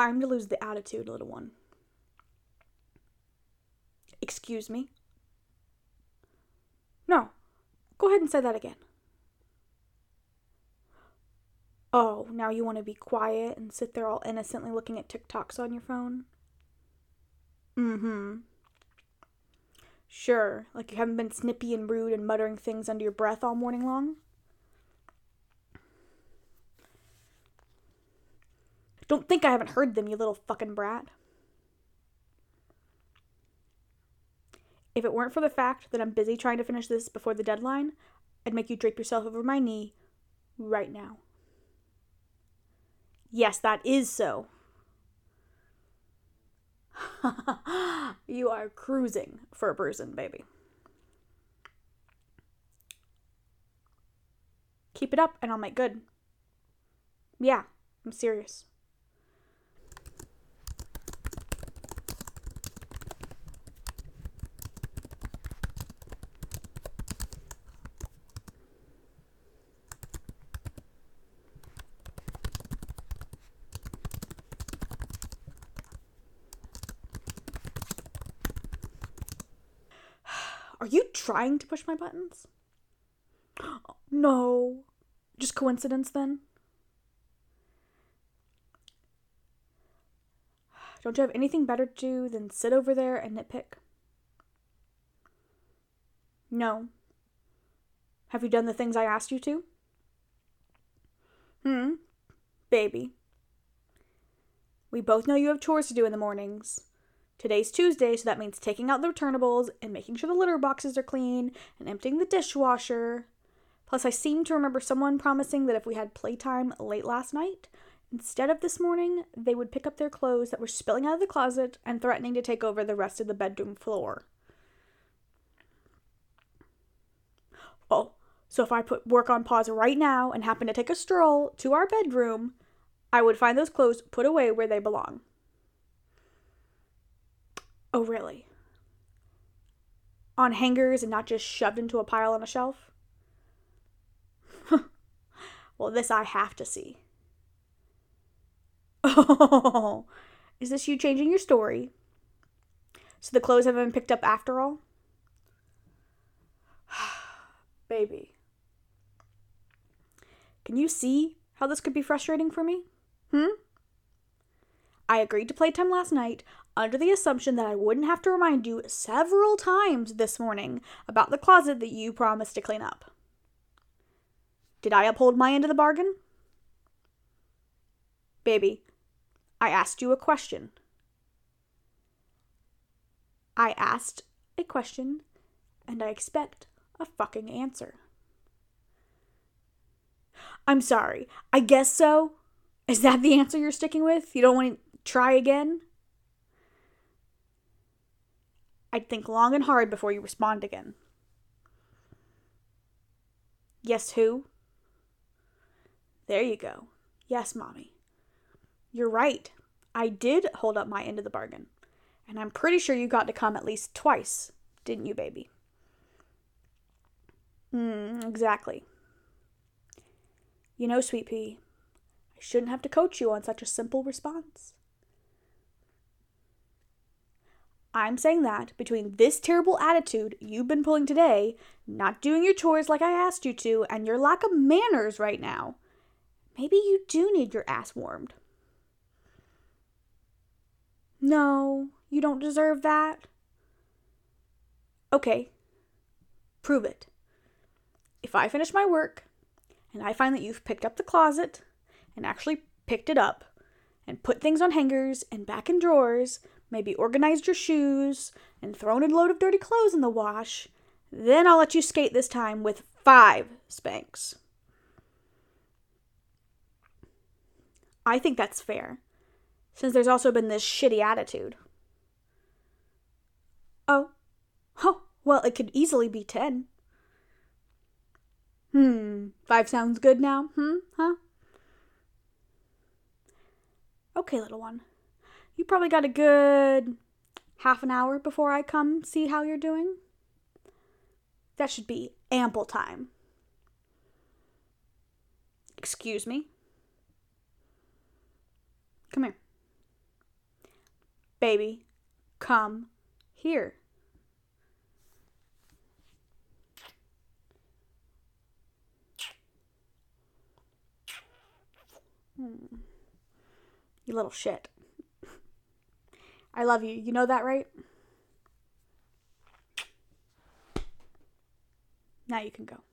time to lose the attitude, little one. Excuse me? No. Go ahead and say that again. Oh, now you want to be quiet and sit there all innocently looking at TikToks on your phone? Mm-hmm. Sure, like you haven't been snippy and rude and muttering things under your breath all morning long? Don't think I haven't heard them, you little fucking brat. If it weren't for the fact that I'm busy trying to finish this before the deadline, I'd make you drape yourself over my knee right now. Yes, that is so. You are cruising for a person, baby. Keep it up and I'll make good. Yeah, I'm serious. Are you trying to push my buttons? No. Just coincidence then? Don't you have anything better to do than sit over there and nitpick? No. Have you done the things I asked you to? Baby. We both know you have chores to do in the mornings. Today's Tuesday, so that means taking out the returnables and making sure the litter boxes are clean and emptying the dishwasher. Plus, I seem to remember someone promising that if we had playtime late last night, instead of this morning, they would pick up their clothes that were spilling out of the closet and threatening to take over the rest of the bedroom floor. Oh, so if I put work on pause right now and happen to take a stroll to our bedroom, I would find those clothes put away where they belong. Oh, really? On hangers and not just shoved into a pile on a shelf? Well, this I have to see. Oh, is this you changing your story? So the clothes haven't been picked up after all? Baby. Can you see how this could be frustrating for me? I agreed to playtime last night under the assumption that I wouldn't have to remind you several times this morning about the closet that you promised to clean up. Did I uphold my end of the bargain? Baby, I asked you a question. I asked a question, and I expect a fucking answer. I'm sorry. I guess so. Is that the answer you're sticking with? You don't want to try again? I'd think long and hard before you respond again. Yes, who? There you go. Yes, Mommy. You're right. I did hold up my end of the bargain. And I'm pretty sure you got to come at least twice, didn't you, baby? Exactly. You know, Sweet Pea, I shouldn't have to coach you on such a simple response. I'm saying that between this terrible attitude you've been pulling today, not doing your chores like I asked you to, and your lack of manners right now, maybe you do need your ass warmed. No, you don't deserve that. Okay, prove it. If I finish my work, and I find that you've picked up the closet, and actually picked it up, and put things on hangers and back in drawers, maybe organized your shoes, and thrown a load of dirty clothes in the wash, then I'll let you skate this time with 5 spanks. I think that's fair, since there's also been this shitty attitude. Oh, well, it could easily be 10. 5 sounds good now, huh? Okay, little one. You probably got a good half an hour before I come see how you're doing. That should be ample time. Excuse me? Come here. Baby, come here. You little shit. I love you. You know that, right? Now you can go.